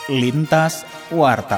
Lintas Warta.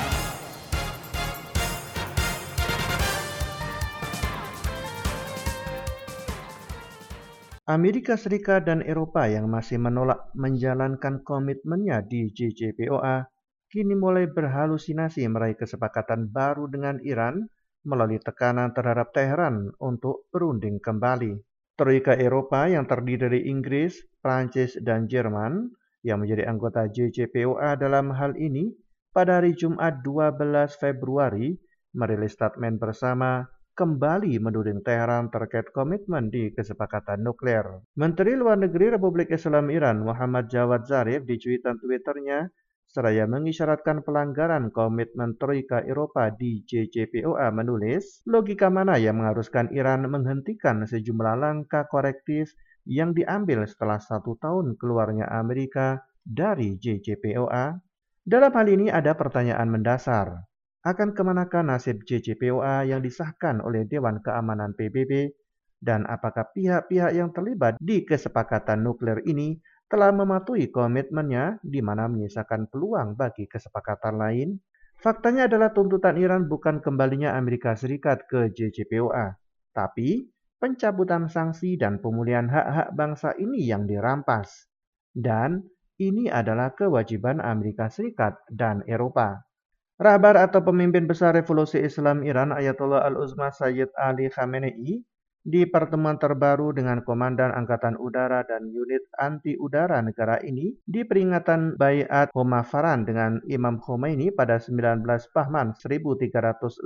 Amerika Serikat dan Eropa yang masih menolak menjalankan komitmennya di JCPOA kini mulai berhalusinasi meraih kesepakatan baru dengan Iran melalui tekanan terhadap Teheran untuk berunding kembali. Troika Eropa yang terdiri dari Inggris, Prancis, dan Jerman yang menjadi anggota JCPOA dalam hal ini pada hari Jumat 12 Februari merilis statement bersama kembali menuding Teheran terkait komitmen di kesepakatan nuklir. Menteri Luar Negeri Republik Islam Iran Muhammad Jawad Zarif di cuitan Twitternya seraya mengisyaratkan pelanggaran komitmen Troika Eropa di JCPOA menulis, logika mana yang mengharuskan Iran menghentikan sejumlah langkah korektif yang diambil setelah 1 tahun keluarnya Amerika dari JCPOA? Dalam hal ini ada pertanyaan mendasar. Akan kemanakah nasib JCPOA yang disahkan oleh Dewan Keamanan PBB, dan apakah pihak-pihak yang terlibat di kesepakatan nuklir ini telah mematuhi komitmennya di mana menyisakan peluang bagi kesepakatan lain? Faktanya adalah tuntutan Iran bukan kembalinya Amerika Serikat ke JCPOA, tapi pencabutan sanksi dan pemulihan hak-hak bangsa ini yang dirampas. Dan ini adalah kewajiban Amerika Serikat dan Eropa. Rahbar atau pemimpin besar Revolusi Islam Iran Ayatollah Al-Uzma Sayyid Ali Khamenei di pertemuan terbaru dengan Komandan Angkatan Udara dan unit anti udara negara ini di peringatan Baiat Homafaran dengan Imam Khomeini pada 19 Bahman 1357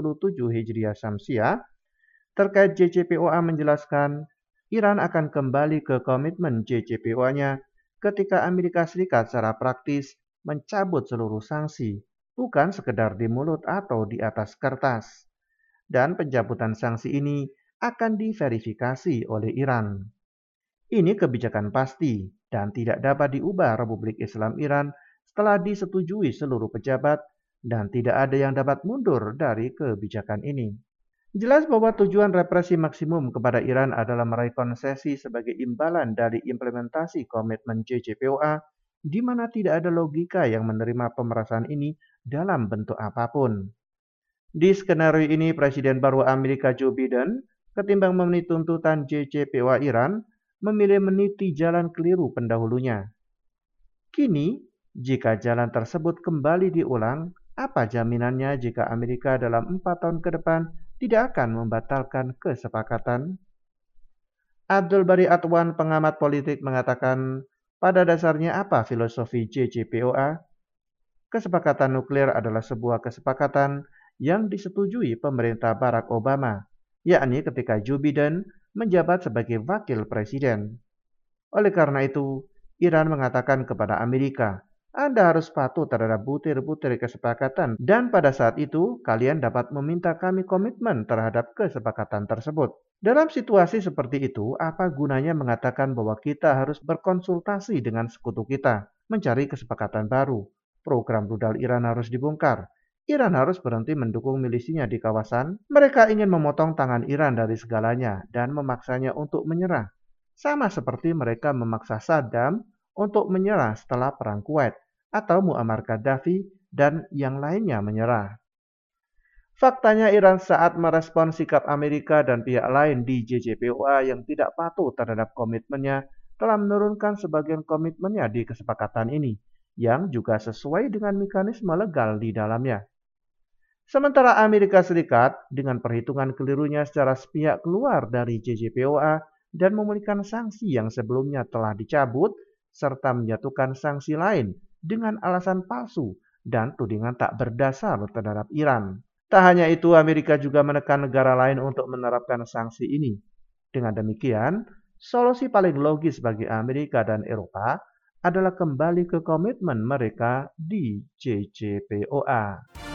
Hijriah Syamsiah terkait JCPOA menjelaskan Iran akan kembali ke komitmen JCPOA-nya ketika Amerika Serikat secara praktis mencabut seluruh sanksi, bukan sekedar di mulut atau di atas kertas. Dan pencabutan sanksi ini akan diverifikasi oleh Iran. Ini kebijakan pasti dan tidak dapat diubah Republik Islam Iran setelah disetujui seluruh pejabat dan tidak ada yang dapat mundur dari kebijakan ini. Jelas bahwa tujuan represi maksimum kepada Iran adalah meraih konsesi sebagai imbalan dari implementasi komitmen JCPOA di mana tidak ada logika yang menerima pemerasan ini dalam bentuk apapun. Di skenario ini, Presiden baru Amerika Joe Biden, ketimbang memenuhi tuntutan JCPOA Iran, memilih meniti jalan keliru pendahulunya. Kini, jika jalan tersebut kembali diulang, apa jaminannya jika Amerika dalam 4 tahun ke depan tidak akan membatalkan kesepakatan? Abdul Bari Atwan, pengamat politik, mengatakan, pada dasarnya apa filosofi JCPOA? Kesepakatan nuklir adalah sebuah kesepakatan yang disetujui pemerintah Barack Obama, yakni ketika Joe Biden menjabat sebagai wakil presiden. Oleh karena itu, Iran mengatakan kepada Amerika, Anda harus patuh terhadap butir-butir kesepakatan dan pada saat itu kalian dapat meminta kami komitmen terhadap kesepakatan tersebut. Dalam situasi seperti itu, apa gunanya mengatakan bahwa kita harus berkonsultasi dengan sekutu kita, mencari kesepakatan baru? Program rudal Iran harus dibongkar. Iran harus berhenti mendukung milisinya di kawasan. Mereka ingin memotong tangan Iran dari segalanya dan memaksanya untuk menyerah. Sama seperti mereka memaksa Saddam untuk menyerah setelah Perang Kuwait atau Muammar Gaddafi dan yang lainnya menyerah. Faktanya Iran saat merespon sikap Amerika dan pihak lain di JCPOA yang tidak patuh terhadap komitmennya telah menurunkan sebagian komitmennya di kesepakatan ini yang juga sesuai dengan mekanisme legal di dalamnya. Sementara Amerika Serikat dengan perhitungan kelirunya secara sepihak keluar dari JCPOA dan memulihkan sanksi yang sebelumnya telah dicabut serta menjatuhkan sanksi lain dengan alasan palsu dan tudingan tak berdasar terhadap Iran. Tak hanya itu, Amerika juga menekan negara lain untuk menerapkan sanksi ini. Dengan demikian, solusi paling logis bagi Amerika dan Eropa adalah kembali ke komitmen mereka di JCPOA.